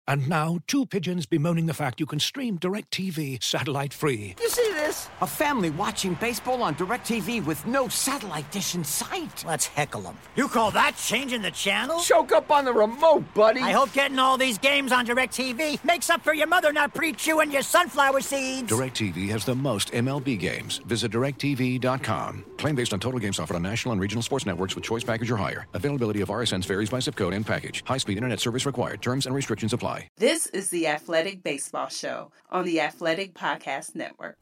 And now, two pigeons bemoaning the fact you can stream DirecTV satellite-free. You see this? A family watching baseball on DirecTV with no satellite dish in sight. Let's heckle them. You call that changing the channel? Choke up on the remote, buddy. I hope getting all these games on DirecTV makes up for your mother not pre-chewing your sunflower seeds. DirecTV has the most MLB games. Visit DirecTV.com. Claim based on total games offered on national and regional sports networks with choice package or higher. Availability of RSNs varies by zip code and package. High-speed internet service required. Terms and restrictions apply. This is the Athletic Baseball Show on the Athletic Podcast Network.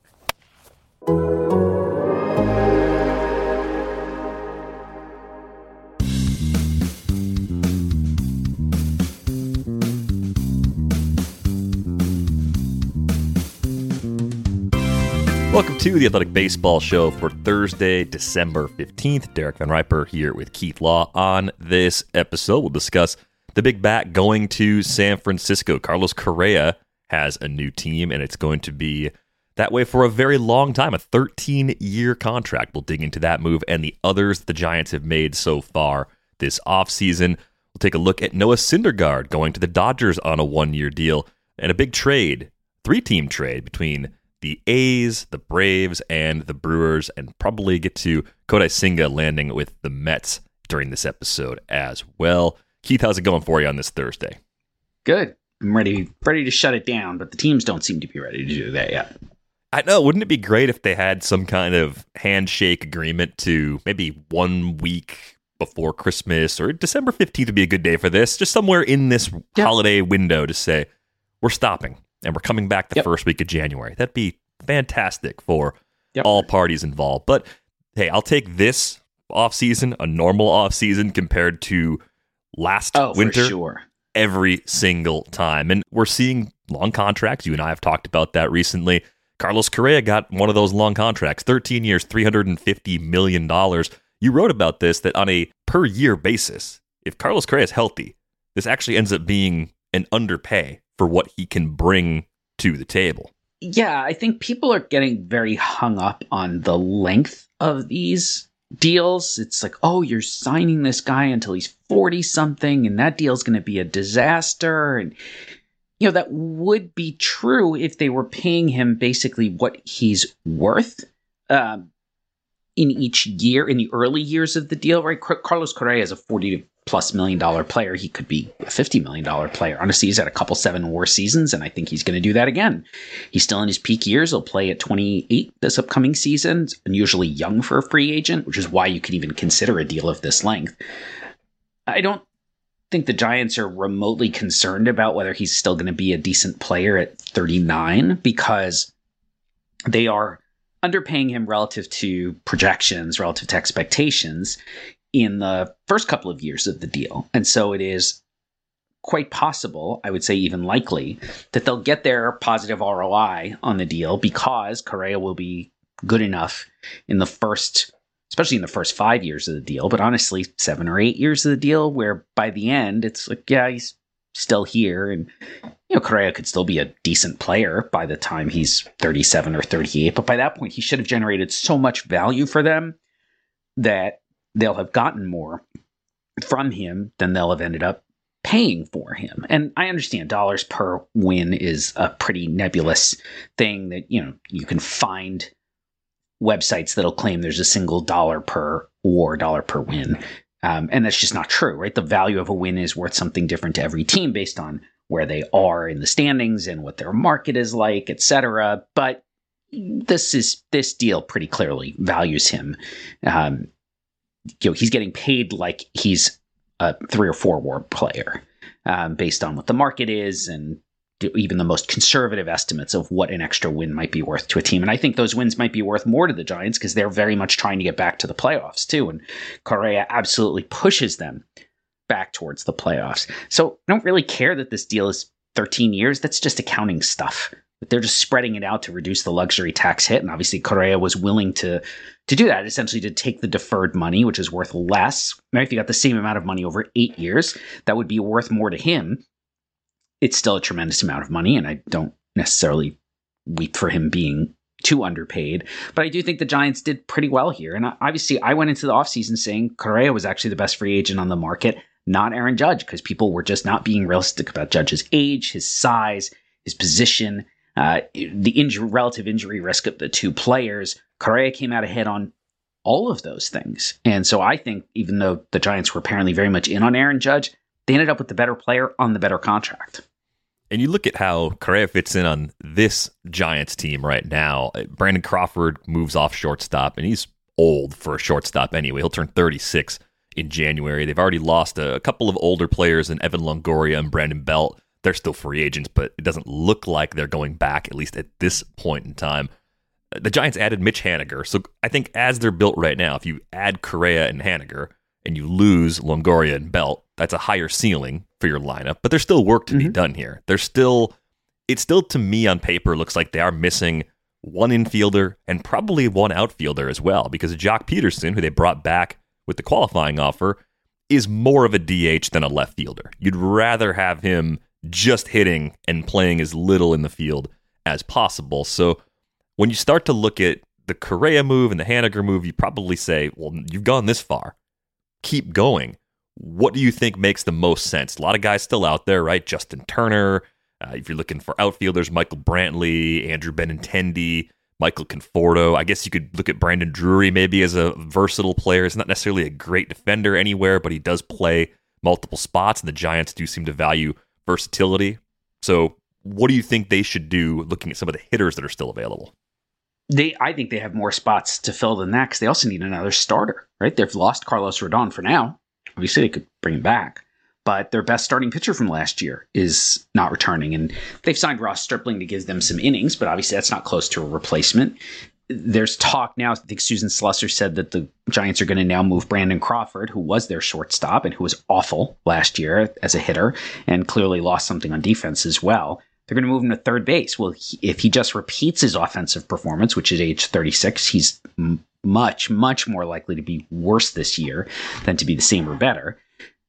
Welcome to the Athletic Baseball Show for Thursday, December 15th. Derek Van Riper here with Keith Law. On this episode, we'll discuss the big bat going to San Francisco. Carlos Correa has a new team, and it's going to be that way for a very long time, a 13-year contract. We'll dig into that move and the others the Giants have made so far this offseason. We'll take a look at Noah Syndergaard going to the Dodgers on a one-year deal, and a big trade, three-team trade between the A's, the Braves, and the Brewers, and probably get to Kodai Senga landing with the Mets during this episode as well. Keith, how's it going for you on this Thursday? Good. I'm ready to shut it down, but the teams don't seem to be ready to do that yet. I know. Wouldn't it be great if they had some kind of handshake agreement to maybe 1 week before Christmas, or December 15th would be a good day for this, just somewhere in this holiday window to say, we're stopping and we're coming back the first week of January. That'd be fantastic for all parties involved. But hey, I'll take this offseason, a normal offseason compared to last winter, for sure, every single time. And we're seeing long contracts. You and I have talked about that recently. Carlos Correa got one of those long contracts, 13 years, $350 million. You wrote about this, that on a per year basis, if Carlos Correa is healthy, this actually ends up being an underpay for what he can bring to the table. Yeah, I think people are getting very hung up on the length of these deals. It's like, oh, you're signing this guy until he's 40-something, and that deal's going to be a disaster. And, you know, that would be true if they were paying him basically what he's worth in each year, in the early years of the deal, right? Carlos Correa is a $40+ million player. He could be a $50 million player. Honestly, he's had a couple 7 WAR seasons, and I think he's going to do that again. He's still in his peak years. He'll play at 28 this upcoming season. It's unusually young for a free agent, which is why you could even consider a deal of this length. I don't think the Giants are remotely concerned about whether he's still going to be a decent player at 39, because they are underpaying him relative to projections, relative to expectations in the first couple of years of the deal. And so it is quite possible, I would say even likely, that they'll get their positive ROI on the deal because Correa will be good enough in the first, especially in the first 5 years of the deal, but honestly 7 or 8 years of the deal, where by the end it's like, yeah, he's still here, and you know, Correa could still be a decent player by the time he's 37 or 38, but by that point he should have generated so much value for them that they'll have gotten more from him than they'll have ended up paying for him. And I understand dollars per win is a pretty nebulous thing that, you know, you can find websites that'll claim there's a single dollar per WAR, dollar per win. And that's just not true, right? The value of a win is worth something different to every team based on where they are in the standings and what their market is like, etc. But this deal pretty clearly values him. You know, he's getting paid like he's a 3 or 4 WAR player, based on what the market is and even the most conservative estimates of what an extra win might be worth to a team. And I think those wins might be worth more to the Giants because they're very much trying to get back to the playoffs too. And Correa absolutely pushes them back towards the playoffs. So I don't really care that this deal is 13 years. That's just accounting stuff. But they're just spreading it out to reduce the luxury tax hit. And obviously Correa was willing to do that, essentially to take the deferred money, which is worth less. Now, if you got the same amount of money over 8 years, that would be worth more to him. It's still a tremendous amount of money, and I don't necessarily weep for him being too underpaid. But I do think the Giants did pretty well here. And obviously, I went into the offseason saying Correa was actually the best free agent on the market. not Aaron Judge, because people were just not being realistic about Judge's age, his size, his position, the relative injury risk of the two players. Correa came out ahead on all of those things. And so I think even though the Giants were apparently very much in on Aaron Judge, they ended up with the better player on the better contract. And you look at how Correa fits in on this Giants team right now. Brandon Crawford moves off shortstop, and he's old for a shortstop anyway. He'll turn 36 in January. They've already lost a couple of older players in Evan Longoria and Brandon Belt. They're still free agents, but it doesn't look like they're going back, at least at this point in time. The Giants added Mitch Haniger. So I think as they're built right now, if you add Correa and Haniger and you lose Longoria and Belt, that's a higher ceiling for your lineup. But there's still work to be done here. It still, to me on paper, looks like they are missing one infielder and probably one outfielder as well, because Jock Peterson, who they brought back with the qualifying offer, is more of a DH than a left fielder. You'd rather have him just hitting and playing as little in the field as possible. So when you start to look at the Correa move and the Haniger move, you probably say, well, you've gone this far. Keep going. What do you think makes the most sense? A lot of guys still out there, right? Justin Turner. If you're looking for outfielders, Michael Brantley, Andrew Benintendi, Michael Conforto. I guess you could look at Brandon Drury maybe as a versatile player. He's not necessarily a great defender anywhere, but he does play multiple spots, and the Giants do seem to value versatility. So what do you think they should do looking at some of the hitters that are still available? I think they have more spots to fill than that because they also need another starter, right? They've lost Carlos Rodon for now. Obviously, they could bring him back. But their best starting pitcher from last year is not returning. And they've signed Ross Stripling to give them some innings, but obviously that's not close to a replacement. There's talk now, I think Susan Slusser said that the Giants are going to now move Brandon Crawford, who was their shortstop and who was awful last year as a hitter and clearly lost something on defense as well. They're going to move him to third base. Well, if he just repeats his offensive performance, which is age 36, he's much, much more likely to be worse this year than to be the same or better.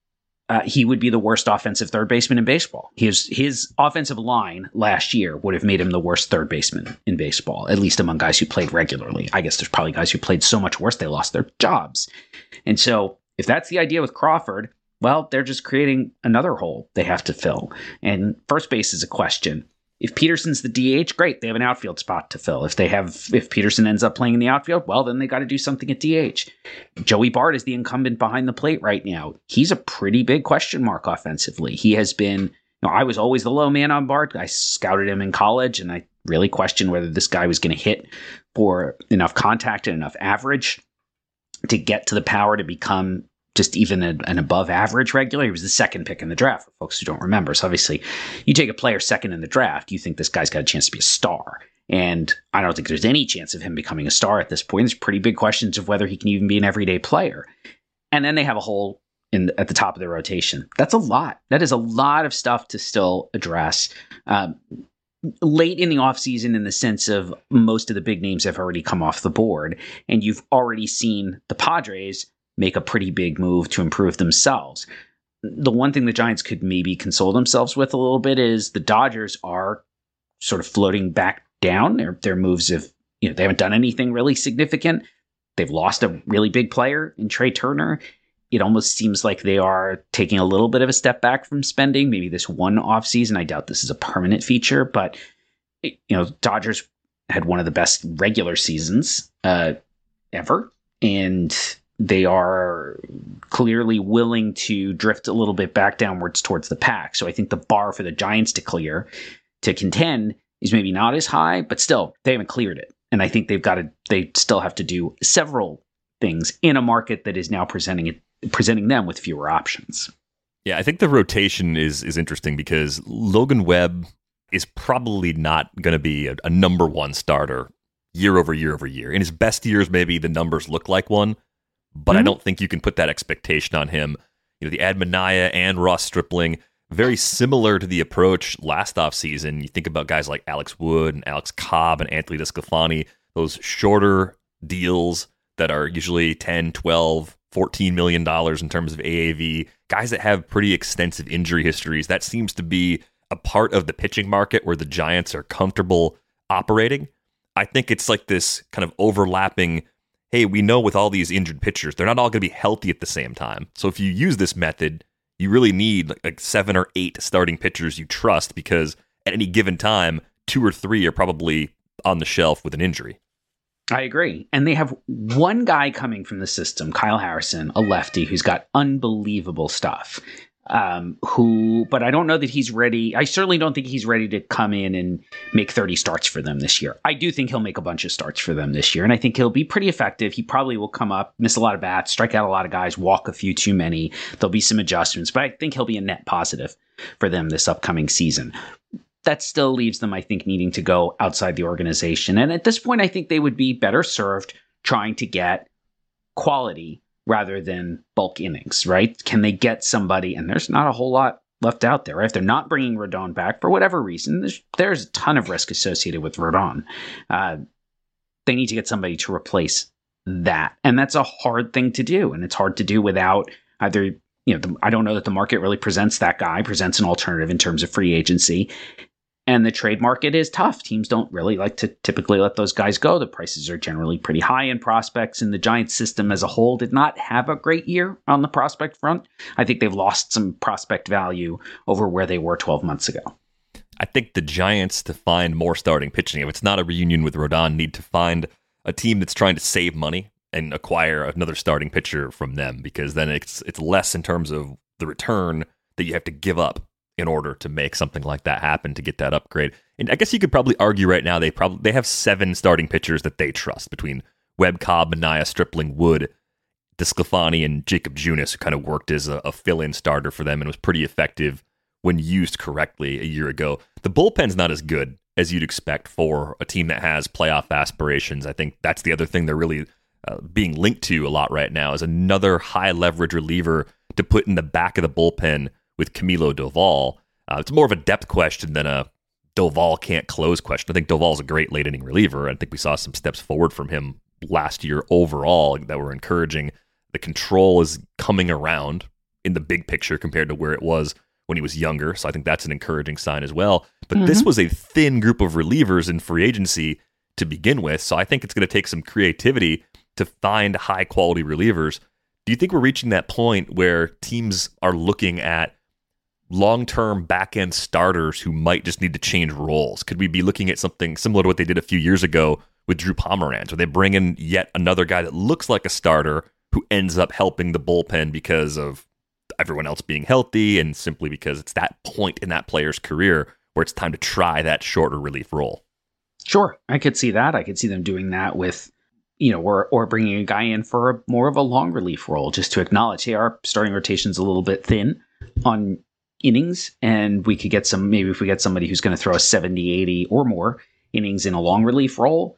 He would be the worst offensive third baseman in baseball. His offensive line last year would have made him the worst third baseman in baseball, at least among guys who played regularly. I guess there's probably guys who played so much worse they lost their jobs. And so if that's the idea with Crawford, well, they're just creating another hole they have to fill. And first base is a question. If Peterson's the DH, great. They have an outfield spot to fill. If Peterson ends up playing in the outfield, well, then they got to do something at DH. Joey Bart is the incumbent behind the plate right now. He's a pretty big question mark offensively. He has been, I was always the low man on Bart. I scouted him in college, and I really questioned whether this guy was going to hit for enough contact and enough average to get to the power to become just even an above average regular. He was the second pick in the draft for folks who don't remember. So obviously you take a player second in the draft, you think this guy's got a chance to be a star. And I don't think there's any chance of him becoming a star at this point. There's pretty big questions of whether he can even be an everyday player. And then they have a hole at the top of their rotation. That's a lot. That is a lot of stuff to still address. Late in the offseason, in the sense of most of the big names have already come off the board, and you've already seen the Padres make a pretty big move to improve themselves. The one thing the Giants could maybe console themselves with a little bit is the Dodgers are sort of floating back down. Their moves have, they haven't done anything really significant. They've lost a really big player in Trey Turner. It almost seems like they are taking a little bit of a step back from spending. Maybe this one offseason. I doubt this is a permanent feature, but Dodgers had one of the best regular seasons ever, and they are clearly willing to drift a little bit back downwards towards the pack. So I think the bar for the Giants to contend is maybe not as high, but still they haven't cleared it. And I think they still have to do several things in a market that is now presenting them with fewer options. Yeah, I think the rotation is interesting because Logan Webb is probably not going to be a number one starter year over year over year. In his best years, maybe the numbers look like one, but I don't think you can put that expectation on him. The Ad Minaya and Ross Stripling, very similar to the approach last offseason. You think about guys like Alex Wood and Alex Cobb and Anthony DeSclafani, those shorter deals that are usually 10, 12, $14 million in terms of AAV, guys that have pretty extensive injury histories. That seems to be a part of the pitching market where the Giants are comfortable operating. I think it's like this kind of overlapping, hey, we know with all these injured pitchers, they're not all going to be healthy at the same time. So if you use this method, You really need like 7 or 8 starting pitchers you trust, because at any given time, 2 or 3 are probably on the shelf with an injury. I agree. And they have one guy coming from the system, Kyle Harrison, a lefty who's got unbelievable stuff. But I don't know that he's ready. I certainly don't think he's ready to come in and make 30 starts for them this year. I do think he'll make a bunch of starts for them this year, and I think he'll be pretty effective. He probably will come up, miss a lot of bats, strike out a lot of guys, walk a few too many. There'll be some adjustments, but I think he'll be a net positive for them this upcoming season. That still leaves them, I think, needing to go outside the organization. And at this point, I think they would be better served trying to get quality rather than bulk innings, right? Can they get somebody? And there's not a whole lot left out there, right? If they're not bringing Rodon back for whatever reason, there's a ton of risk associated with Rodon. They need to get somebody to replace that. And that's a hard thing to do. And it's hard to do without either, I don't know that the market really presents an alternative in terms of free agency. And the trade market is tough. Teams don't really like to typically let those guys go. The prices are generally pretty high in prospects, and the Giants system as a whole did not have a great year on the prospect front. I think they've lost some prospect value over where they were 12 months ago. I think the Giants, to find more starting pitching, if it's not a reunion with Rodon, need to find a team that's trying to save money and acquire another starting pitcher from them, because then it's less in terms of the return that you have to give up in order to make something like that happen, to get that upgrade. And I guess you could probably argue right now they have 7 starting pitchers that they trust, between Webb, Cobb, Manaea, Stripling, Wood, DeSclafani, and Jacob Junis, who kind of worked as a fill-in starter for them and was pretty effective when used correctly a year ago. The bullpen's not as good as you'd expect for a team that has playoff aspirations. I think that's the other thing they're really being linked to a lot right now, is another high-leverage reliever to put in the back of the bullpen with Camilo Doval. It's more of a depth question than a Doval can't close question. I think Doval's a great late inning reliever. I think we saw some steps forward from him last year overall that were encouraging. The control is coming around in the big picture compared to where it was when he was younger. So I think that's an encouraging sign as well. But this was a thin group of relievers in free agency to begin with. So I think it's going to take some creativity to find high quality relievers. Do you think we're reaching that point where teams are looking at long-term back-end starters who might just need to change roles? Could we be looking at something similar to what they did a few years ago with Drew Pomeranz, where they bring in yet another guy that looks like a starter who ends up helping the bullpen because of everyone else being healthy, and simply because it's that point in that player's career where it's time to try that shorter relief role? Sure, I could see that. I could see them doing that with, or bringing a guy in for more of a long relief role, just to acknowledge, hey, our starting rotation's a little bit thin on innings, and we could get maybe if we get somebody who's going to throw a 70, 80 or more innings in a long relief role,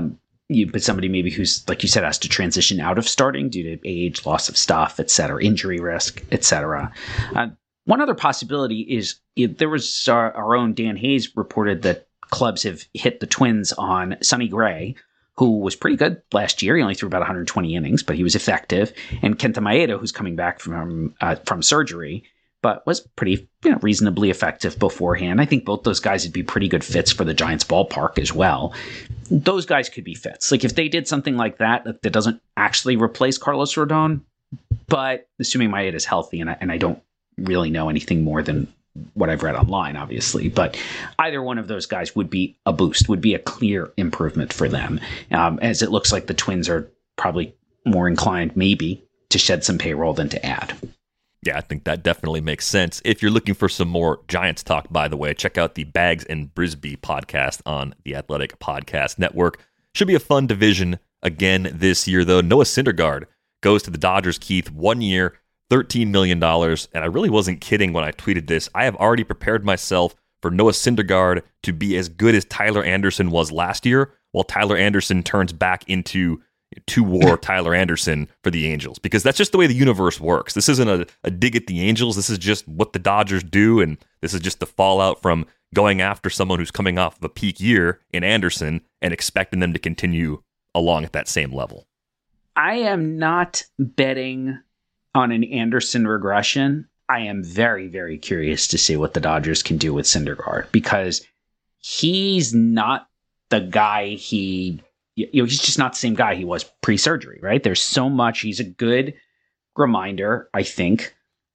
but somebody maybe who's, like you said, has to transition out of starting due to age, loss of stuff, et cetera, injury risk, et cetera. One other possibility is, there was our own Dan Hayes reported that clubs have hit the Twins on Sonny Gray, who was pretty good last year. He only threw about 120 innings, but he was effective. And Kenta Maeda, who's coming back from surgery, but was pretty reasonably effective beforehand. I think both those guys would be pretty good fits for the Giants ballpark as well. Those guys could be fits. Like if they did something like that doesn't actually replace Carlos Rodon, but assuming Maeda is healthy, and I don't really know anything more than what I've read online, obviously, but either one of those guys would be a boost, would be a clear improvement for them, as it looks like the Twins are probably more inclined maybe to shed some payroll than to add. Yeah, I think that definitely makes sense. If you're looking for some more Giants talk, by the way, check out the Bags and Brisbee podcast on the Athletic Podcast Network. Should be a fun division again this year, though. Noah Syndergaard goes to the Dodgers, Keith, 1 year, $13 million. And I really wasn't kidding when I tweeted this. I have already prepared myself for Noah Syndergaard to be as good as Tyler Anderson was last year, while Tyler Anderson turns back into two-war Tyler Anderson for the Angels, because that's just the way the universe works. This isn't a dig at the Angels. This is just what the Dodgers do, and this is just the fallout from going after someone who's coming off of a peak year in Anderson and expecting them to continue along at that same level. I am not betting on an Anderson regression. I am very, very curious to see what the Dodgers can do with Syndergaard, because he's not the guy he's just not the same guy he was pre-surgery, right? There's so much. He's a good reminder, I think,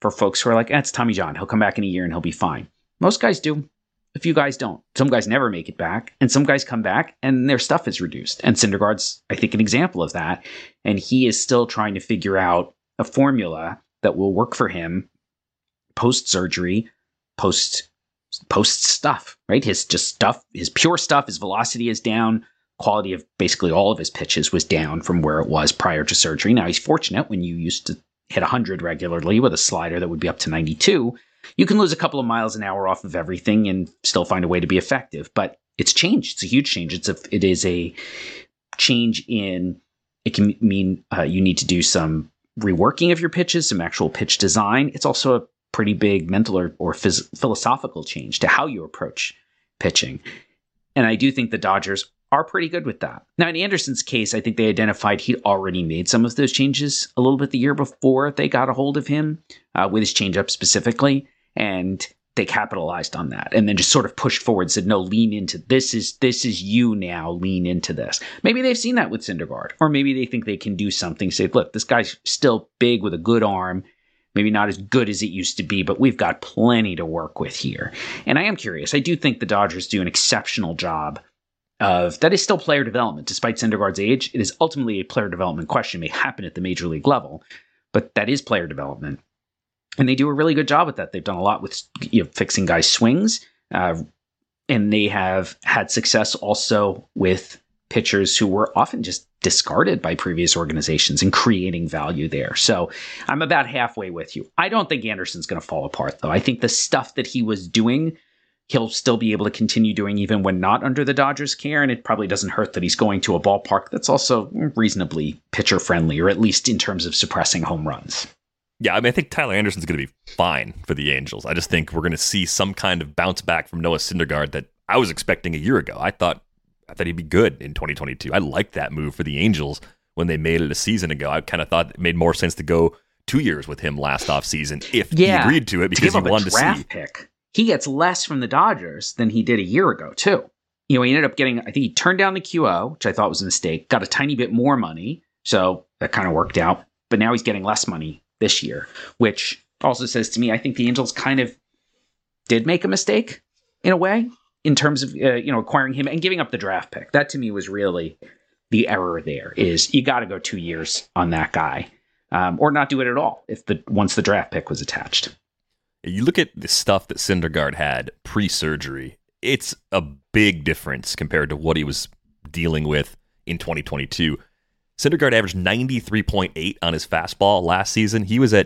for folks who are like, it's Tommy John. He'll come back in a year and he'll be fine. Most guys do. A few guys don't. Some guys never make it back, and some guys come back and their stuff is reduced. And Syndergaard's, I think, an example of that. And he is still trying to figure out a formula that will work for him post-surgery, post stuff, right? His pure stuff, his velocity is down. Quality of basically all of his pitches was down from where it was prior to surgery. Now, he's fortunate. When you used to hit 100 regularly with a slider that would be up to 92, you can lose a couple of miles an hour off of everything and still find a way to be effective. But it's changed. It's a huge change. It is a change in, it can mean you need to do some reworking of your pitches, some actual pitch design. It's also a pretty big mental or philosophical change to how you approach pitching. And I do think the Dodgers are pretty good with that. Now, in Anderson's case, I think they identified he'd already made some of those changes a little bit the year before they got a hold of him, with his changeup specifically, and they capitalized on that and then just sort of pushed forward and said, no, lean into this. This is you now, lean into this. Maybe they've seen that with Syndergaard, or maybe they think they can do something, say, look, this guy's still big with a good arm, maybe not as good as it used to be, but we've got plenty to work with here. And I am curious. I do think the Dodgers do an exceptional job of, that is still player development. Despite Syndergaard's age, it is ultimately a player development question. It may happen at the major league level, but that is player development. And they do a really good job with that. They've done a lot with fixing guys' swings, and they have had success also with pitchers who were often just discarded by previous organizations and creating value there. So I'm about halfway with you. I don't think Anderson's going to fall apart, though. I think the stuff that he was doing, he'll still be able to continue doing even when not under the Dodgers' care, and it probably doesn't hurt that he's going to a ballpark that's also reasonably pitcher-friendly, or at least in terms of suppressing home runs. Yeah, I mean, I think Tyler Anderson's going to be fine for the Angels. I just think we're going to see some kind of bounce back from Noah Syndergaard that I was expecting a year ago. I thought he'd be good in 2022. I liked that move for the Angels when they made it a season ago. I kind of thought it made more sense to go 2 years with him last offseason if he agreed to it, because he wanted to see. Pick. He gets less from the Dodgers than he did a year ago, too. He ended up getting, I think he turned down the QO, which I thought was a mistake, got a tiny bit more money, so that kind of worked out. But now he's getting less money this year, which also says to me, I think the Angels kind of did make a mistake in a way in terms of acquiring him and giving up the draft pick. That to me was really the error there, is you got to go 2 years on that guy, or not do it at all once the draft pick was attached. You look at the stuff that Syndergaard had pre-surgery, it's a big difference compared to what he was dealing with in 2022. Syndergaard averaged 93.8 on his fastball last season. He was at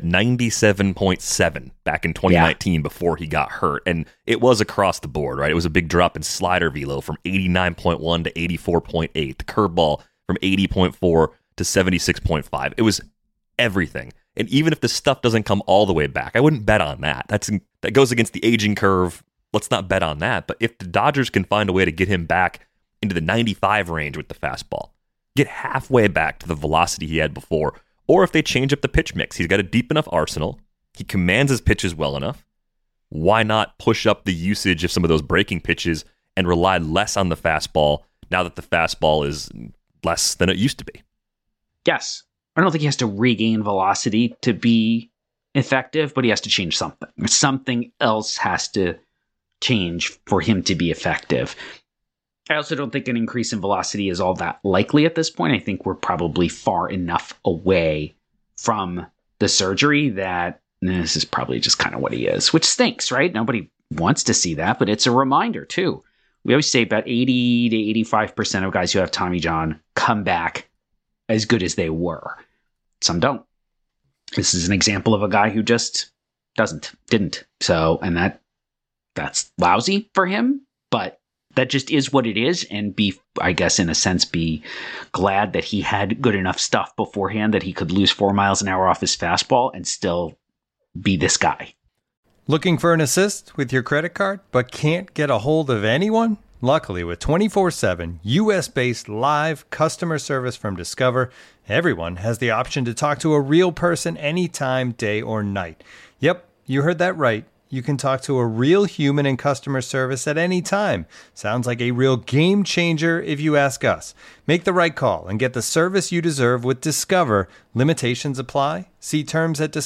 97.7 back in 2019 before he got hurt. And it was across the board, right? It was a big drop in slider velo from 89.1 to 84.8. The curveball from 80.4 to 76.5. It was everything. And even if the stuff doesn't come all the way back, I wouldn't bet on that. That goes against the aging curve. Let's not bet on that. But if the Dodgers can find a way to get him back into the 95 range with the fastball, get halfway back to the velocity he had before, or if they change up the pitch mix, he's got a deep enough arsenal, he commands his pitches well enough, why not push up the usage of some of those breaking pitches and rely less on the fastball now that the fastball is less than it used to be? Yes. I don't think he has to regain velocity to be effective, but he has to change something. Something else has to change for him to be effective. I also don't think an increase in velocity is all that likely at this point. I think we're probably far enough away from the surgery that this is probably just kind of what he is, which stinks, right? Nobody wants to see that, but it's a reminder too. We always say about 80 to 85% of guys who have Tommy John come back as good as they were. Some don't. This is an example of a guy who just didn't. So, and that's lousy for him, but that just is what it is, and I guess in a sense, be glad that he had good enough stuff beforehand that he could lose 4 miles an hour off his fastball and still be this guy. Looking for an assist with your credit card, but can't get a hold of anyone? Luckily, with 24/7 U.S.-based live customer service from Discover, everyone has the option to talk to a real person anytime, day or night. Yep, you heard that right. You can talk to a real human in customer service at any time. Sounds like a real game changer if you ask us. Make the right call and get the service you deserve with Discover. Limitations apply. See terms at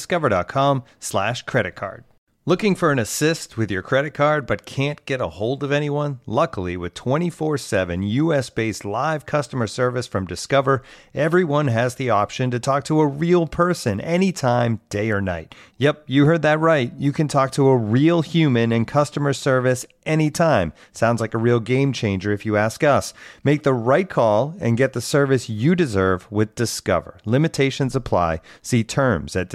discover.com/creditcard. Looking for an assist with your credit card but can't get a hold of anyone? Luckily, with 24/7 US-based live customer service from Discover, everyone has the option to talk to a real person anytime, day or night. Yep, you heard that right. You can talk to a real human in customer service anytime. Sounds like a real game changer if you ask us. Make the right call and get the service you deserve with Discover. Limitations apply. See terms at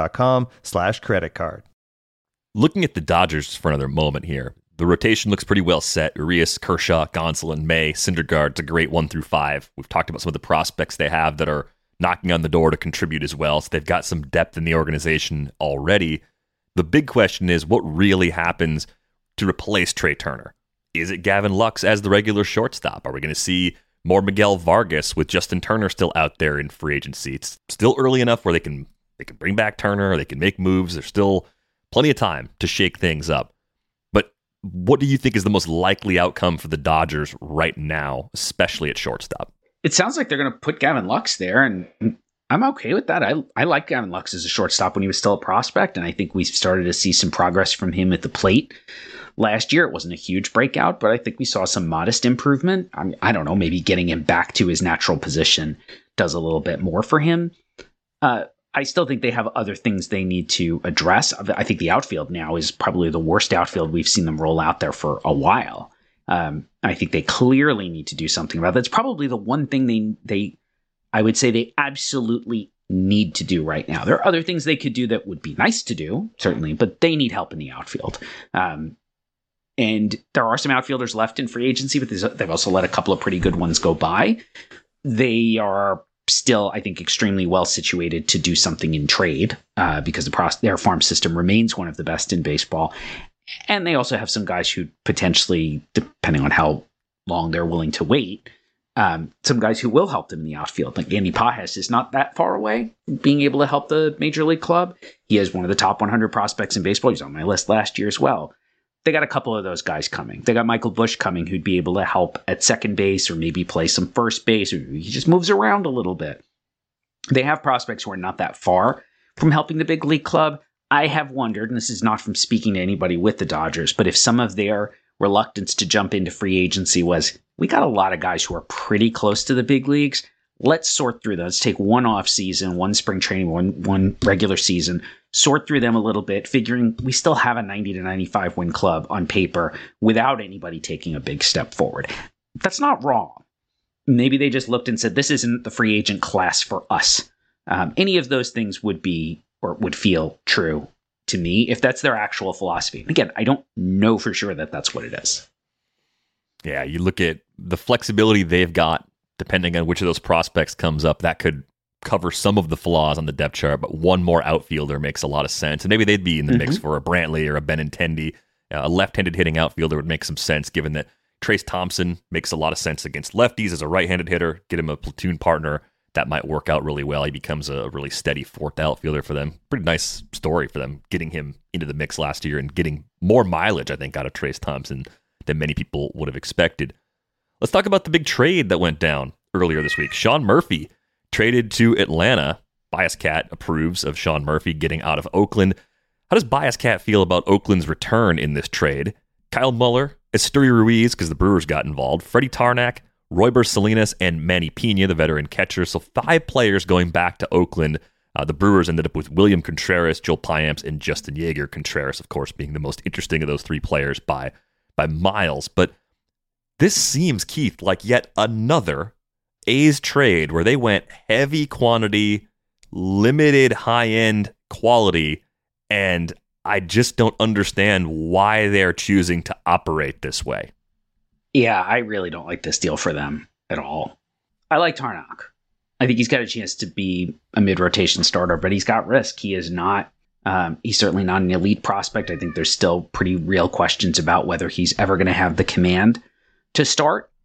discover.com/creditcard. Looking at the Dodgers for another moment here, the rotation looks pretty well set. Urias, Kershaw, Gonsolin, May, Syndergaard, it's a great 1 through 5. We've talked about some of the prospects they have that are knocking on the door to contribute as well, so they've got some depth in the organization already. The big question is, what really happens to replace Trey Turner? Is it Gavin Lux as the regular shortstop? Are we going to see more Miguel Vargas with Justin Turner still out there in free agency? It's still early enough where they can bring back Turner, or they can make moves. There's still plenty of time to shake things up. But what do you think is the most likely outcome for the Dodgers right now, especially at shortstop? It sounds like they're going to put Gavin Lux there, and I'm okay with that. I like Gavin Lux as a shortstop when he was still a prospect, and I think we started to see some progress from him at the plate. Last year, it wasn't a huge breakout, but I think we saw some modest improvement. I don't know, maybe getting him back to his natural position does a little bit more for him. I still think they have other things they need to address. I think the outfield now is probably the worst outfield we've seen them roll out there for a while. I think they clearly need to do something about that. It's probably the one thing I would say they absolutely need to do right now. There are other things they could do that would be nice to do, certainly, but they need help in the outfield. And there are some outfielders left in free agency, but they've also let a couple of pretty good ones go by. They are still, I think, extremely well situated to do something in trade because their farm system remains one of the best in baseball. And they also have some guys who potentially, depending on how long they're willing to wait, some guys who will help them in the outfield. Like Andy Pages is not that far away from being able to help the major league club. He is one of the top 100 prospects in baseball. He's on my list last year as well. They got a couple of those guys coming. They got Michael Busch coming, who'd be able to help at second base or maybe play some first base, or he just moves around a little bit. They have prospects who are not that far from helping the big league club. I have wondered, and this is not from speaking to anybody with the Dodgers, but if some of their reluctance to jump into free agency was, we got a lot of guys who are pretty close to the big leagues. Let's sort through those. Take one off season, one spring training, one regular season, sort through them a little bit, figuring we still have a 90 to 95 win club on paper without anybody taking a big step forward. That's not wrong. Maybe they just looked and said, this isn't the free agent class for us. Any of those things would be, or would feel true to me if that's their actual philosophy. Again, I don't know for sure that that's what it is. Yeah, you look at the flexibility they've got, depending on which of those prospects comes up, that could cover some of the flaws on the depth chart, but one more outfielder makes a lot of sense. And maybe they'd be in the mix for a Brantley or a Benintendi. A left-handed hitting outfielder would make some sense, given that Trace Thompson makes a lot of sense against lefties as a right-handed hitter. Get him a platoon partner. That might work out really well. He becomes a really steady fourth outfielder for them. Pretty nice story for them, getting him into the mix last year and getting more mileage, I think, out of Trace Thompson than many people would have expected. Let's talk about the big trade that went down earlier this week. Sean Murphy traded to Atlanta. Bias Cat approves of Sean Murphy getting out of Oakland. How does Bias Cat feel about Oakland's return in this trade? Kyle Muller, Esteury Ruiz, because the Brewers got involved, Freddie Tarnack, Royber Salinas, and Manny Pena, the veteran catcher. So 5 players going back to Oakland. The Brewers ended up with William Contreras, Joel Payamps, and Justin Yeager. Contreras, of course, being the most interesting of those 3 players by miles. But this seems, Keith, like yet another A's trade where they went heavy quantity, limited high-end quality, and I just don't understand why they're choosing to operate this way. Yeah, I really don't like this deal for them at all. I like Tarnack. I think he's got a chance to be a mid-rotation starter, but he's got risk. He is not. He's certainly not an elite prospect. I think there's still pretty real questions about whether he's ever going to have the command to start.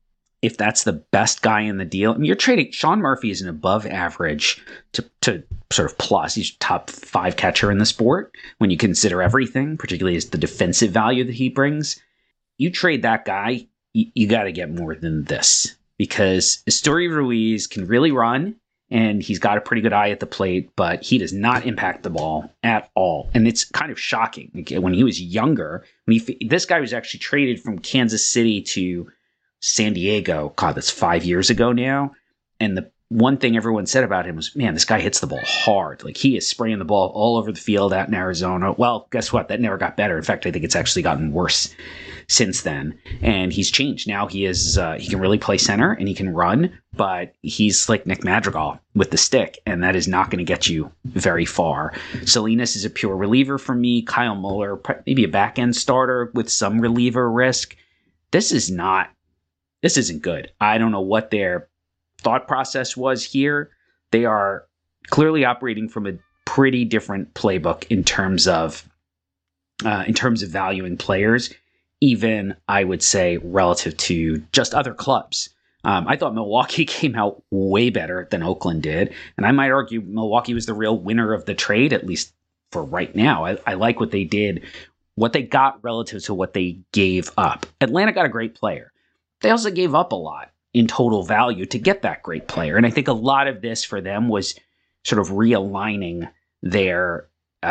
if that's the best guy in the deal. I mean, you're trading Sean Murphy is an above average to sort of plus. He's top 5 catcher in the sport when you consider everything, particularly as the defensive value that he brings. You trade that guy, you got to get more than this, because Esteury Ruiz can really run, and he's got a pretty good eye at the plate, but he does not impact the ball at all. And it's kind of shocking. When he was younger, this guy was actually traded from Kansas City to San Diego. God, that's 5 years ago now. And the one thing everyone said about him was, man, this guy hits the ball hard. Like, he is spraying the ball all over the field out in Arizona. Well, guess what? That never got better. In fact, I think it's actually gotten worse since then. And he's changed. Now he can really play center and he can run, but he's like Nick Madrigal with the stick, and that is not going to get you very far. Salinas is a pure reliever for me. Kyle Muller, maybe a back-end starter with some reliever risk. This isn't good. I don't know what their thought process was here. They are clearly operating from a pretty different playbook in terms of valuing players, even I would say relative to just other clubs. I thought Milwaukee came out way better than Oakland did, and I might argue Milwaukee was the real winner of the trade, at least for right now. I like what they did, what they got relative to what they gave up. Atlanta got a great player. They also gave up a lot in total value to get that great player. And I think a lot of this for them was sort of realigning their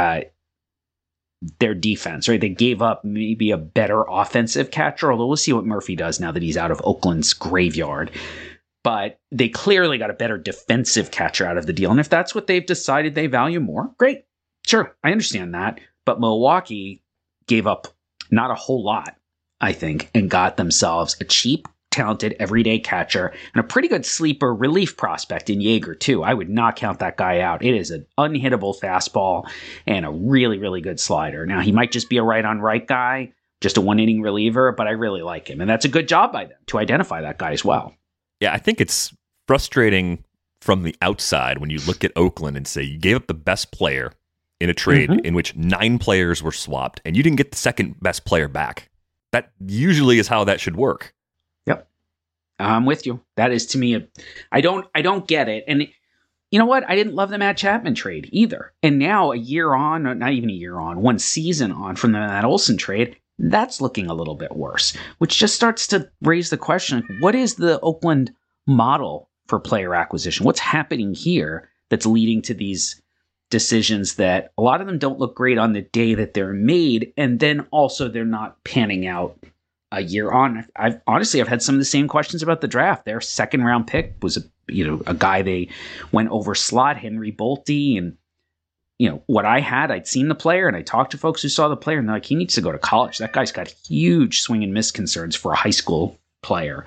defense, right? They gave up maybe a better offensive catcher, although we'll see what Murphy does now that he's out of Oakland's graveyard. But they clearly got a better defensive catcher out of the deal. And if that's what they've decided they value more, great. Sure, I understand that. But Milwaukee gave up not a whole lot, I think, and got themselves a cheap, talented everyday catcher and a pretty good sleeper relief prospect in Yeager too. I would not count that guy out. It is an unhittable fastball and a really, really good slider. Now, he might just be a right-on-right guy, just a one-inning reliever, but I really like him. And that's a good job by them to identify that guy as well. Yeah, I think it's frustrating from the outside when you look at Oakland and say you gave up the best player in a trade in which 9 players were swapped and you didn't get the second best player back. That usually is how that should work. Yep. I'm with you. That is, to me, I don't get it. And you know what? I didn't love the Matt Chapman trade either. And now a year on, not even a year on, 1 season on from the Matt Olson trade, that's looking a little bit worse, which just starts to raise the question, what is the Oakland model for player acquisition? What's happening here that's leading to these decisions that a lot of them don't look great on the day that they're made, and then also they're not panning out a year on? I've had some of the same questions about the draft. Their second round pick was a guy they went over slot, Henry Bolte, and what I'd seen the player, and I talked to folks who saw the player, and they're like, he needs to go to college. That guy's got huge swing and miss concerns for a high school player.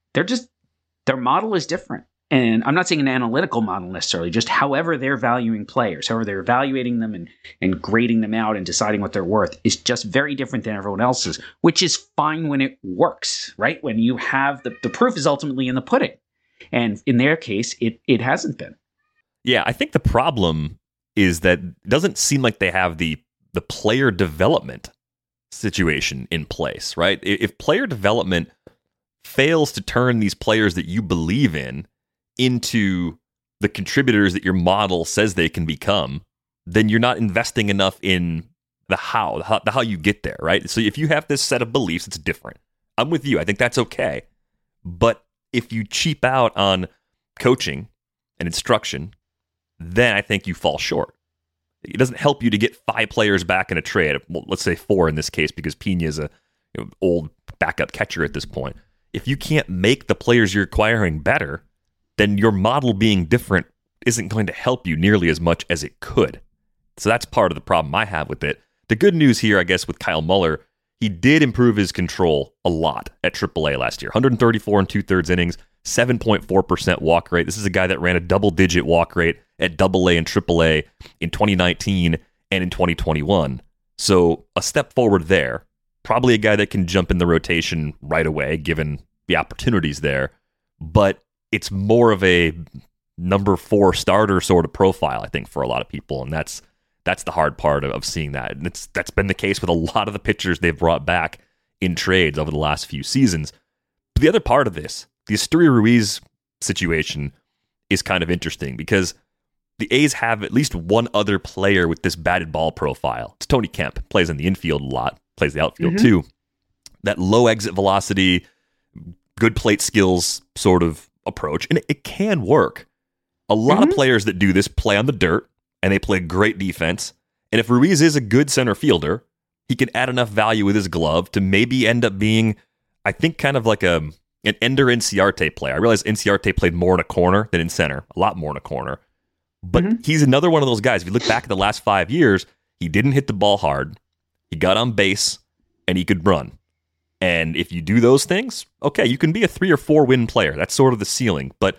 Their model is different. And I'm not saying an analytical model necessarily, just however they're valuing players, however they're evaluating them and grading them out and deciding what they're worth is just very different than everyone else's, which is fine when it works, right? When you have the proof is ultimately in the pudding. And in their case, it hasn't been. Yeah, I think the problem is that it doesn't seem like they have the player development situation in place, right? If player development fails to turn these players that you believe in into the contributors that your model says they can become, then you're not investing enough in the how you get there, right? So if you have this set of beliefs, it's different. I'm with you. I think that's okay. But if you cheap out on coaching and instruction, then I think you fall short. It doesn't help you to get 5 players back in a trade. Well, let's say 4 in this case, because Pena is a old backup catcher at this point. If you can't make the players you're acquiring better, then your model being different isn't going to help you nearly as much as it could. So that's part of the problem I have with it. The good news here, I guess, with Kyle Muller, he did improve his control a lot at AAA last year. 134 and 2/3 innings, 7.4% walk rate. This is a guy that ran a double-digit walk rate at AA and AAA in 2019 and in 2021. So a step forward there. Probably a guy that can jump in the rotation right away, given the opportunities there. But it's more of a number 4 starter sort of profile, I think, for a lot of people. And that's the hard part of seeing that. And that's been the case with a lot of the pitchers they've brought back in trades over the last few seasons. But the other part of this the Esteury Ruiz situation is kind of interesting because the A's have at least one other player with this batted ball profile. It's Tony Kemp. Plays in the infield a lot, plays the outfield too. That low exit velocity, good plate skills sort of approach, and it can work. A lot of players that do this play on the dirt, and they play great defense. And if Ruiz is a good center fielder, he can add enough value with his glove to maybe end up being, I think, kind of like an Ender Inciarte player. I realize Inciarte played more in a corner than in center, a lot more in a corner. But he's another one of those guys. If you look back at the last 5 years, he didn't hit the ball hard. He got on base, and he could run. And if you do those things, okay, you can be a 3 or 4 win player. That's sort of the ceiling. But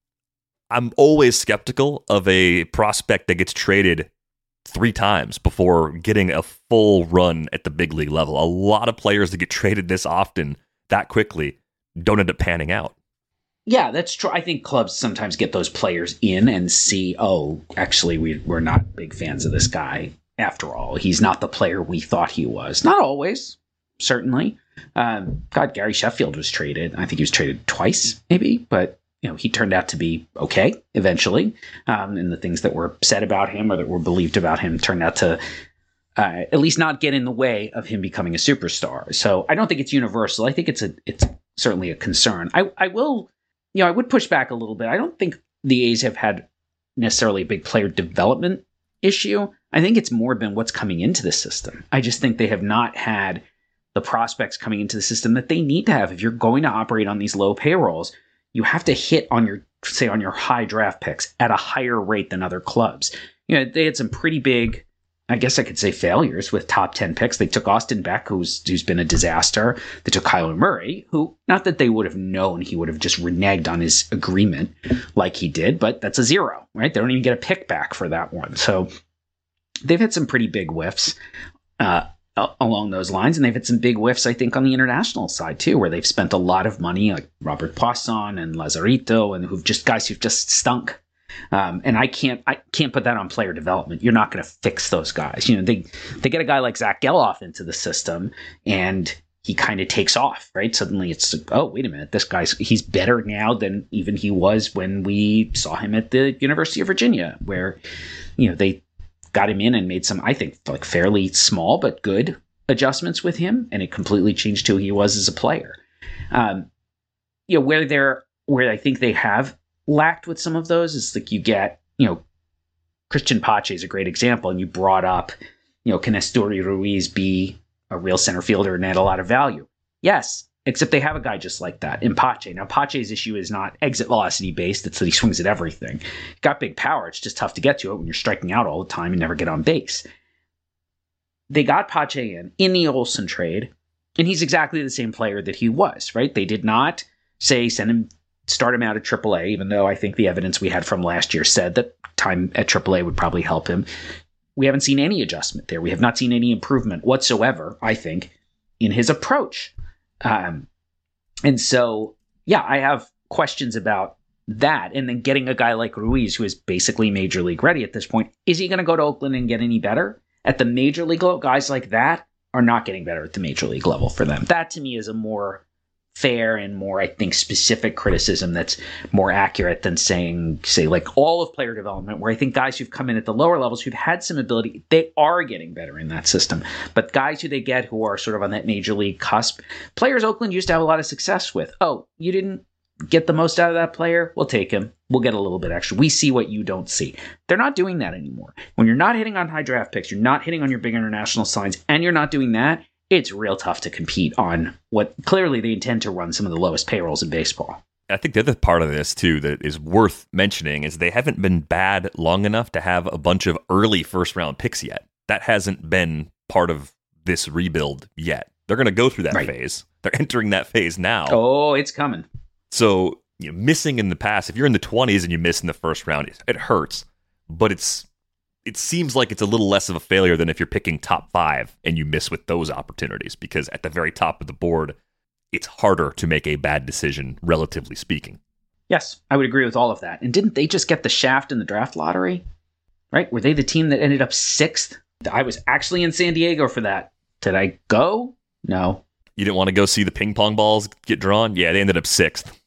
I'm always skeptical of a prospect that gets traded 3 times before getting a full run at the big league level. A lot of players that get traded this often, that quickly, don't end up panning out. Yeah, that's true. I think clubs sometimes get those players in and see, oh, actually, we're not big fans of this guy. After all, he's not the player we thought he was. Not always, certainly. Gary Sheffield was traded. I think he was traded twice, maybe, but he turned out to be okay eventually. And the things that were said about him or that were believed about him turned out to at least not get in the way of him becoming a superstar. So I don't think it's universal. I think it's certainly a concern. I would push back a little bit. I don't think the A's have had necessarily a big player development issue. I think it's more been what's coming into the system. I just think they have not had the prospects coming into the system that they need to have. If you're going to operate on these low payrolls, you have to hit on your high draft picks at a higher rate than other clubs. They had some pretty big, I guess I could say, failures with top 10 picks. They took Austin Beck, who's been a disaster. They took Kyler Murray, who, not that they would have known he would have just reneged on his agreement like he did, but that's a 0, right? They don't even get a pick back for that one. So they've had some pretty big whiffs along those lines, and they've had some big whiffs, I think, on the international side too, where they've spent a lot of money, like Robert Poisson and Lazarito, and guys who've just stunk. And I can't put that on player development. You're not going to fix those guys. They get a guy like Zach Geloff into the system, and he kind of takes off, right? Suddenly it's like, oh, wait a minute, he's better now than even he was when we saw him at the University of Virginia, where they got him in and made some, I think, like fairly small but good adjustments with him, and it completely changed who he was as a player. Where I think they have lacked with some of those is like you get, Christian Pache is a great example, and you brought up, can Esteury Ruiz be a real center fielder and add a lot of value? Yes, except they have a guy just like that in Pache. Now, Pache's issue is not exit velocity based. It's that he swings at everything. He's got big power. It's just tough to get to it when you're striking out all the time and never get on base. They got Pache in the Olsen trade, and he's exactly the same player that he was, right? They did not say start him out at AAA, even though I think the evidence we had from last year said that time at AAA would probably help him. We haven't seen any adjustment there. We have not seen any improvement whatsoever, I think, in his approach. And so, yeah, I have questions about that. And then getting a guy like Ruiz, who is basically major league ready at this point, is he going to go to Oakland and get any better? At the major league level, guys like that are not getting better at the major league level for them. That to me is a more fair and more, I think, specific criticism that's more accurate than say like all of player development, where I think guys who've come in at the lower levels who've had some ability, they are getting better in that system. But guys who they get who are sort of on that major league cusp, players Oakland used to have a lot of success with. Oh, you didn't get the most out of that player? We'll take him. We'll get a little bit extra. We see what you don't see. They're not doing that anymore. When you're not hitting on high draft picks, you're not hitting on your big international signs, and you're not doing that, it's real tough to compete on what clearly they intend to run some of the lowest payrolls in baseball. I think the other part of this, too, that is worth mentioning is they haven't been bad long enough to have a bunch of early first-round picks yet. That hasn't been part of this rebuild yet. They're going to go through that phase. They're entering that phase now. Oh, it's coming. So missing in the past, if you're in the 20s and you miss in the first round, it hurts. But it seems like it's a little less of a failure than if you're picking top 5 and you miss with those opportunities, because at the very top of the board, it's harder to make a bad decision, relatively speaking. Yes, I would agree with all of that. And didn't they just get the shaft in the draft lottery? Right? Were they the team that ended up 6th? I was actually in San Diego for that. Did I go? No. You didn't want to go see the ping pong balls get drawn? Yeah, they ended up 6th.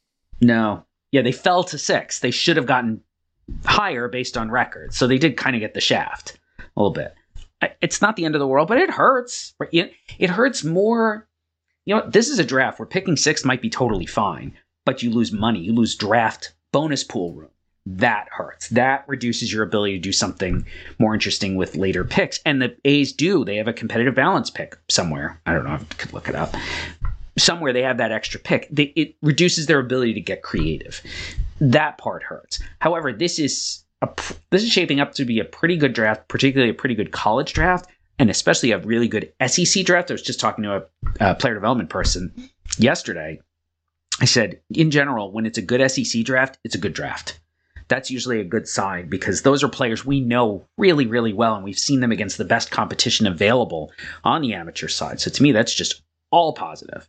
No. Yeah, they fell to 6. They should have gotten higher based on records. So they did kind of get the shaft a little bit. It's not the end of the world, but it hurts. It hurts more. This is a draft where picking 6th might be totally fine, but you lose money. You lose draft bonus pool room. That hurts. That reduces your ability to do something more interesting with later picks. And the A's do. They have a competitive balance pick somewhere. I don't know. I could look it up. Somewhere they have that extra pick. It reduces their ability to get creative. That part hurts. However, this is shaping up to be a pretty good draft, particularly a pretty good college draft, and especially a really good SEC draft. I was just talking to a player development person yesterday. I said, in general, when it's a good SEC draft, it's a good draft. That's usually a good sign because those are players we know really, really well, and we've seen them against the best competition available on the amateur side. So to me, that's just all positive.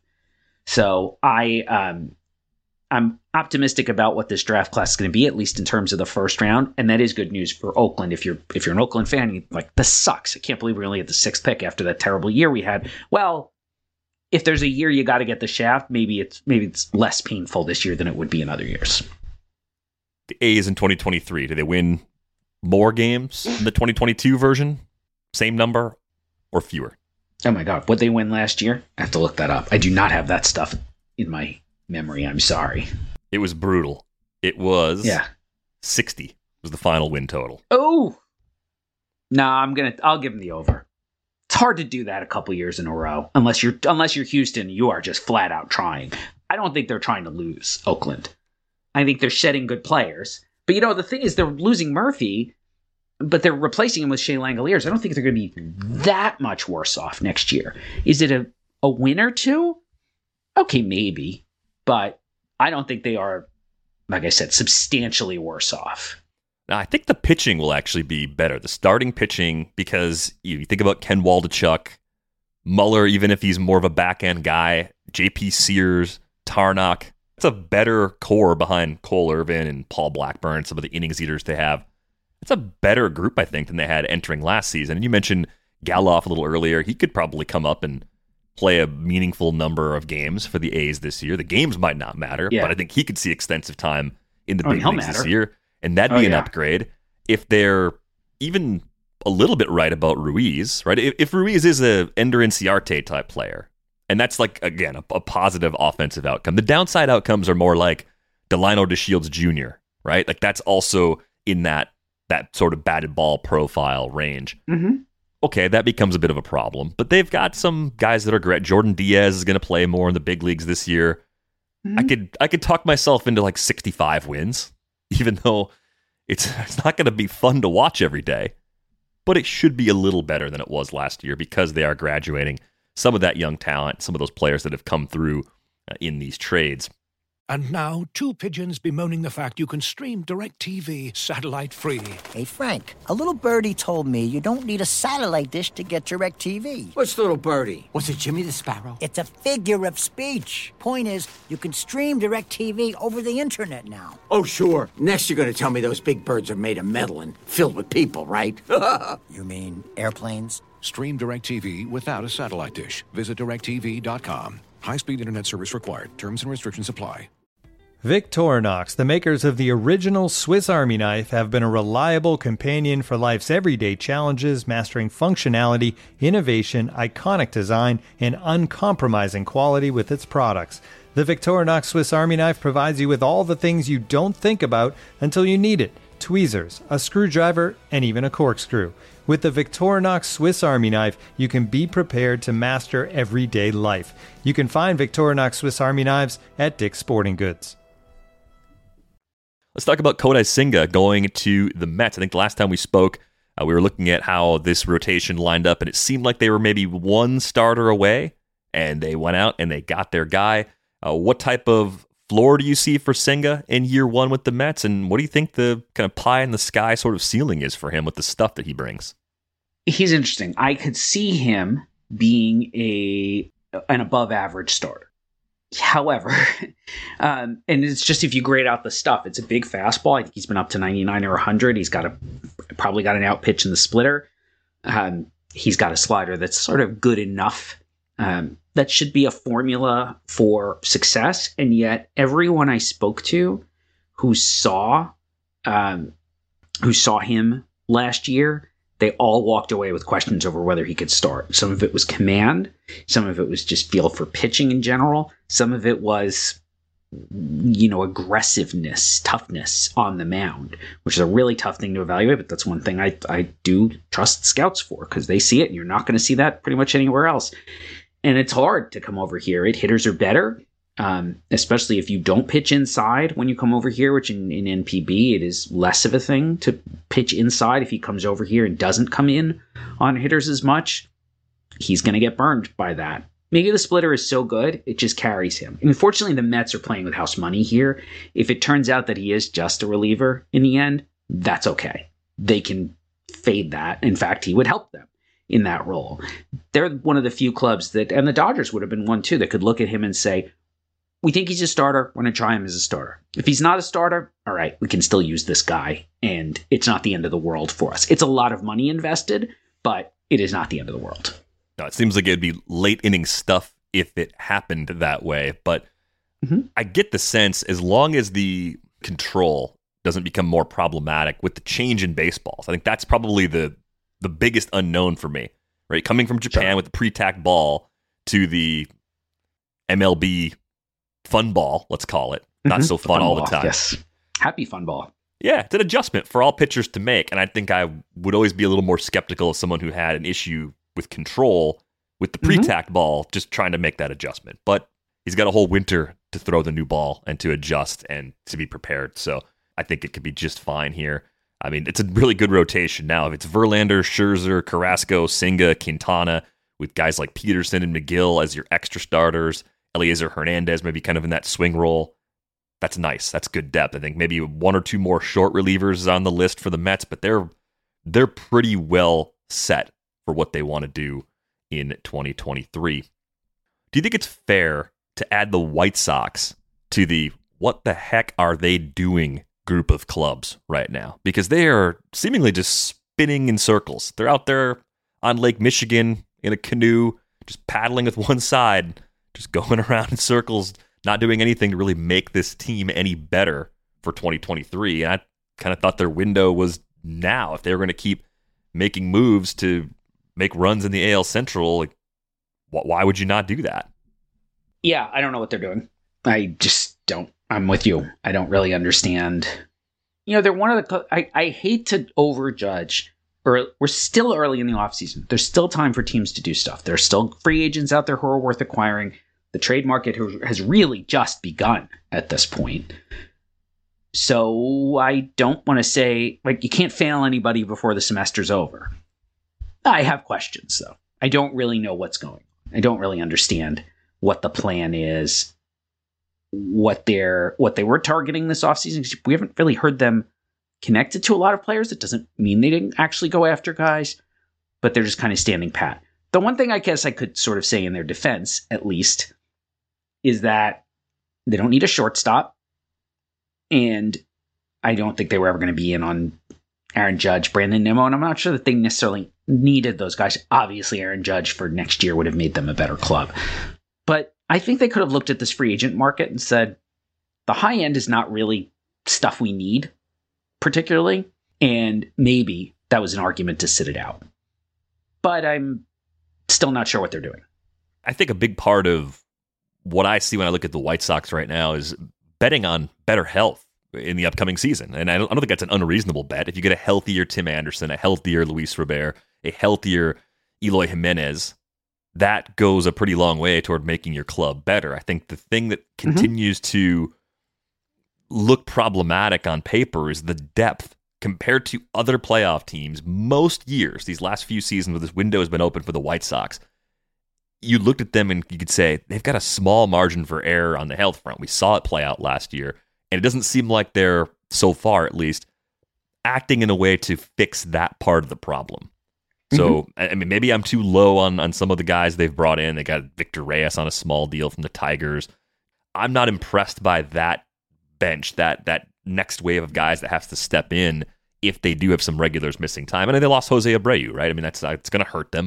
So I'm optimistic about what this draft class is going to be, at least in terms of the first round, and that is good news for Oakland. If you're an Oakland fan, you're like, this sucks. I can't believe we only had the 6th pick after that terrible year we had. Well, if there's a year you got to get the shaft, maybe it's less painful this year than it would be in other years. The A's in 2023, do they win more games in the 2022 version? Same number or fewer? Oh my God. What'd they win last year? I have to look that up. I do not have that stuff in my memory. I'm sorry. It was brutal. It was 60 was the final win total. Oh, no, I'll give them the over. It's hard to do that a couple years in a row. Unless you're Houston, you are just flat out trying. I don't think they're trying to lose Oakland. I think they're shedding good players. But, the thing is, they're losing Murphy, but they're replacing him with Shea Langoliers. I don't think they're going to be that much worse off next year. Is it a win or two? Okay, maybe. But I don't think they are, like I said, substantially worse off. Now, I think the pitching will actually be better. The starting pitching, because you think about Ken Waldichuk, Muller, even if he's more of a back-end guy, J.P. Sears, Tarnock. It's a better core behind Cole Irvin and Paul Blackburn, some of the innings eaters they have. It's a better group, I think, than they had entering last season. And you mentioned Gelof a little earlier. He could probably come up and play a meaningful number of games for the A's this year. The games might not matter, but I think he could see extensive time in the big leagues this year. And that'd be an upgrade. If they're even a little bit right about Ruiz, right? If Ruiz is a Ender Inciarte type player, and that's like, again, a positive offensive outcome. The downside outcomes are more like Delino DeShields Jr., right? Like that's also in that sort of batted ball profile range. Mm-hmm. Okay, that becomes a bit of a problem. But they've got some guys that are great. Jordan Diaz is going to play more in the big leagues this year. Mm-hmm. I could talk myself into like 65 wins, even though it's not going to be fun to watch every day. But it should be a little better than it was last year because they are graduating some of that young talent, some of those players that have come through in these trades. And now, two pigeons bemoaning the fact you can stream DirecTV satellite-free. Hey, Frank, a little birdie told me you don't need a satellite dish to get DirecTV. What's little birdie? Was it Jimmy the Sparrow? It's a figure of speech. Point is, you can stream DirecTV over the internet now. Oh, sure. Next you're going to tell me those big birds are made of metal and filled with people, right? You mean airplanes? Stream DirecTV without a satellite dish. Visit DirecTV.com. High-speed internet service required. Terms and restrictions apply. Victorinox, the makers of the original Swiss Army knife, have been a reliable companion for life's everyday challenges, mastering functionality, innovation, iconic design, and uncompromising quality with its products. The Victorinox Swiss Army knife provides you with all the things you don't think about until you need it. Tweezers, a screwdriver, and even a corkscrew. With the Victorinox Swiss Army knife, you can be prepared to master everyday life. You can find Victorinox Swiss Army knives at Dick's Sporting Goods. Let's talk about Kodai Senga going to the Mets. I think the last time we spoke, we were looking at how this rotation lined up, and it seemed like they were maybe one starter away, and they went out and they got their guy. What type of floor do you see for Senga in year one with the Mets, and what do you think the kind of pie in the sky sort of ceiling is for him with the stuff that he brings? He's interesting. I could see him being an above average starter. However, and it's just if you grade out the stuff, it's a big fastball. I think he's been up to 99 or 100. He's probably got an out pitch in the splitter. He's got a slider that's sort of good enough That should be a formula for success. And yet everyone I spoke to who saw him last year, they all walked away with questions over whether he could start. Some of it was command. Some of it was just feel for pitching in general. Some of it was, aggressiveness, toughness on the mound, which is a really tough thing to evaluate. But that's one thing I do trust scouts for, because they see it and you're not going to see that pretty much anywhere else. And it's hard to come over here. Hitters are better, especially if you don't pitch inside when you come over here, which in NPB, it is less of a thing to pitch inside. If he comes over here and doesn't come in on hitters as much, he's going to get burned by that. Maybe the splitter is so good, it just carries him. And unfortunately, the Mets are playing with house money here. If it turns out that he is just a reliever in the end, that's okay. They can fade that. In fact, he would help them in that role. They're one of the few clubs that, and the Dodgers would have been one too, that could look at him and say, we think he's a starter. We're going to try him as a starter. If he's not a starter, all right, we can still use this guy, and it's not the end of the world for us. It's a lot of money invested, but it is not the end of the world. No, it seems like it'd be late inning stuff if it happened that way, but I get the sense, as long as the control doesn't become more problematic with the change in baseballs, I think that's probably the biggest unknown for me, right? Coming from Japan with the pre-tacked ball to the MLB fun ball, let's call it. Not so fun all the time. Yes. Happy fun ball. Yeah, it's an adjustment for all pitchers to make. And I think I would always be a little more skeptical of someone who had an issue with control with the pre-tacked ball, just trying to make that adjustment. But he's got a whole winter to throw the new ball and to adjust and to be prepared. So I think it could be just fine here. I mean, it's a really good rotation now. If it's Verlander, Scherzer, Carrasco, Senga, Quintana, with guys like Peterson and McGill as your extra starters, Eliezer Hernandez maybe kind of in that swing role, that's nice. That's good depth. I think maybe one or two more short relievers is on the list for the Mets, but they're pretty well set for what they want to do in 2023. Do you think it's fair to add the White Sox to the what the heck are they doing group of clubs right now? Because they are seemingly just spinning in circles. They're out there on Lake Michigan in a canoe, just paddling with one side, just going around in circles, not doing anything to really make this team any better for 2023. And I kind of thought their window was now. If they were going to keep making moves to make runs in the AL Central, like, why would you not do that? Yeah, I don't know what they're doing. I just don't. I'm with you. I don't really understand. They're one of the... I hate to overjudge. We're still early in the offseason. There's still time for teams to do stuff. There's still free agents out there who are worth acquiring. The trade market has really just begun at this point. So I don't want to say, you can't fail anybody before the semester's over. I have questions, though. I don't really know what's going on. I don't really understand what the plan is, what they were targeting this offseason. We haven't really heard them connected to a lot of players. It doesn't mean they didn't actually go after guys, but they're just kind of standing pat. The one thing I guess I could sort of say in their defense, at least, is that they don't need a shortstop, and I don't think they were ever going to be in on Aaron Judge, Brandon Nimmo, and I'm not sure that they necessarily needed those guys. Obviously, Aaron Judge for next year would have made them a better club. But I think they could have looked at this free agent market and said, the high end is not really stuff we need, particularly, and maybe that was an argument to sit it out. But I'm still not sure what they're doing. I think a big part of what I see when I look at the White Sox right now is betting on better health in the upcoming season. And I don't think that's an unreasonable bet. If you get a healthier Tim Anderson, a healthier Luis Robert, a healthier Eloy Jimenez, that goes a pretty long way toward making your club better. I think the thing that continues to look problematic on paper is the depth compared to other playoff teams. Most years, these last few seasons where this window has been open for the White Sox, you looked at them and you could say they've got a small margin for error on the health front. We saw it play out last year, and it doesn't seem like they're, so far at least, acting in a way to fix that part of the problem. So, I mean, maybe I'm too low on some of the guys they've brought in. They got Victor Reyes on a small deal from the Tigers. I'm not impressed by that bench, that next wave of guys that has to step in if they do have some regulars missing time. And they lost Jose Abreu, right? I mean, it's going to hurt them, but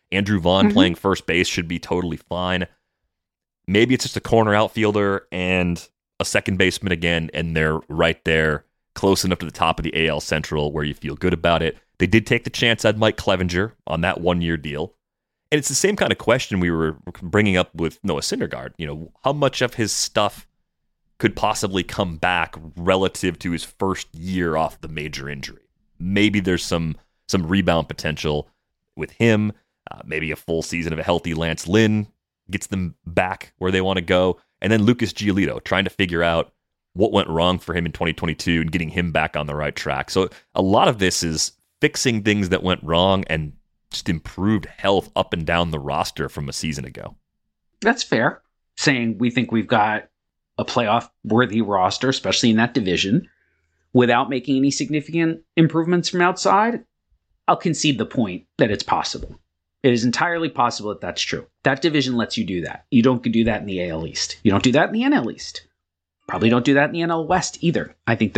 Andrew Vaughn playing first base should be totally fine. Maybe it's just a corner outfielder and a second baseman again, and they're right there, close enough to the top of the AL Central where you feel good about it. They did take the chance on Mike Clevenger on that one-year deal. And it's the same kind of question we were bringing up with Noah Syndergaard. You know, how much of his stuff could possibly come back relative to his first year off the major injury? Maybe there's some rebound potential with him. Maybe a full season of a healthy Lance Lynn gets them back where they want to go. And then Lucas Giolito, trying to figure out what went wrong for him in 2022 and getting him back on the right track. So a lot of this is fixing things that went wrong and just improved health up and down the roster from a season ago. That's fair. Saying we think we've got a playoff-worthy roster, especially in that division, without making any significant improvements from outside, I'll concede the point that it's possible. It is entirely possible that that's true. That division lets you do that. You don't do that in the AL East. You don't do that in the NL East. Probably don't do that in the NL West either. I think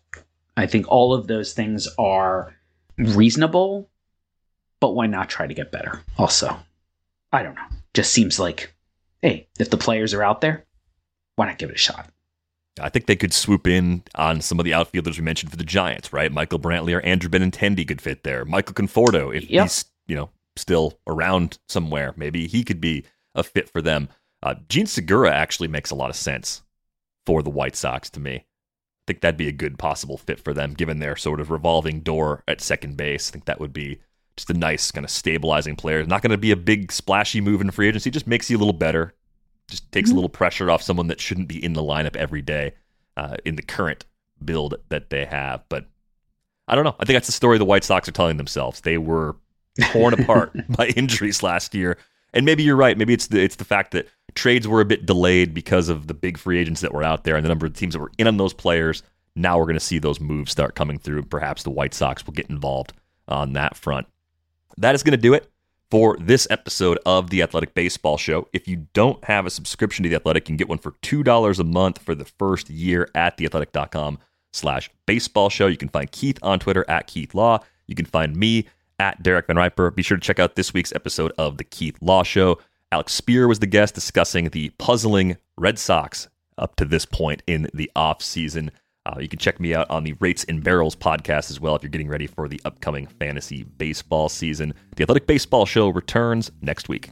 all of those things are reasonable, but why not try to get better? Also, I don't know. Just seems like, hey, if the players are out there, why not give it a shot? I think they could swoop in on some of the outfielders we mentioned for the Giants, right? Michael Brantley or Andrew Benintendi could fit there. Michael Conforto, if he's still around somewhere, maybe he could be a fit for them. Gene Segura actually makes a lot of sense for the White Sox to me. I think that'd be a good possible fit for them, given their sort of revolving door at second base. I think that would be just a nice kind of stabilizing player. Not going to be a big splashy move in free agency, just makes you a little better. Just takes a little pressure off someone that shouldn't be in the lineup every day in the current build that they have. But I don't know. I think that's the story the White Sox are telling themselves. They were torn apart by injuries last year. And maybe you're right. Maybe it's the fact that trades were a bit delayed because of the big free agents that were out there and the number of teams that were in on those players. Now we're going to see those moves start coming through. Perhaps the White Sox will get involved on that front. That is going to do it for this episode of The Athletic Baseball Show. If you don't have a subscription to The Athletic, you can get one for $2 a month for the first year at theathletic.com/baseball show. You can find Keith on Twitter at Keith Law. You can find me at Derek Van Riper. Be sure to check out this week's episode of The Keith Law Show. Alex Spear was the guest discussing the puzzling Red Sox up to this point in the offseason. You can check me out on the Rates and Barrels podcast as well if you're getting ready for the upcoming fantasy baseball season. The Athletic Baseball Show returns next week.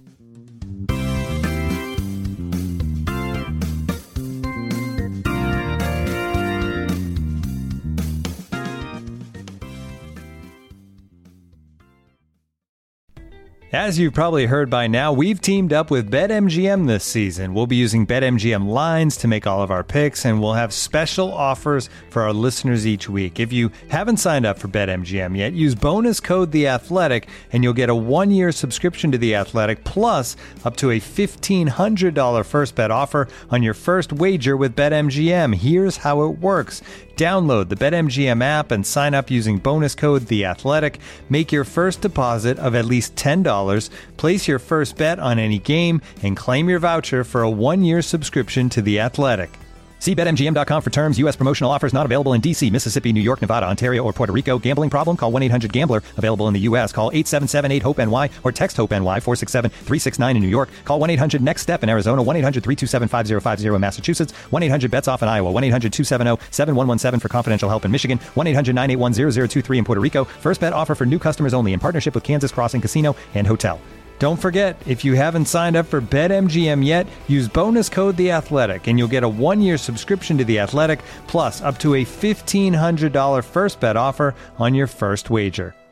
As you've probably heard by now, we've teamed up with BetMGM this season. We'll be using BetMGM lines to make all of our picks, and we'll have special offers for our listeners each week. If you haven't signed up for BetMGM yet, use bonus code THEATHLETIC, and you'll get a 1-year subscription to The Athletic, plus up to a $1,500 first bet offer on your first wager with BetMGM. Here's how it works. Download the BetMGM app and sign up using bonus code THEATHLETIC. Make your first deposit of at least $10. Place your first bet on any game and claim your voucher for a 1-year subscription to The Athletic. See BetMGM.com for terms. U.S. promotional offers not available in D.C., Mississippi, New York, Nevada, Ontario, or Puerto Rico. Gambling problem? Call 1-800-GAMBLER. Available in the U.S. Call 877-8-HOPE-NY or text HOPE-NY 467-369 in New York. Call 1-800-NEXT-STEP in Arizona. 1-800-327-5050 in Massachusetts. 1-800-BETS-OFF in Iowa. 1-800-270-7117 for confidential help in Michigan. 1-800-981-0023 in Puerto Rico. First bet offer for new customers only in partnership with Kansas Crossing Casino and Hotel. Don't forget, if you haven't signed up for BetMGM yet, use bonus code THEATHLETIC and you'll get a 1-year subscription to The Athletic, plus up to a $1,500 first bet offer on your first wager.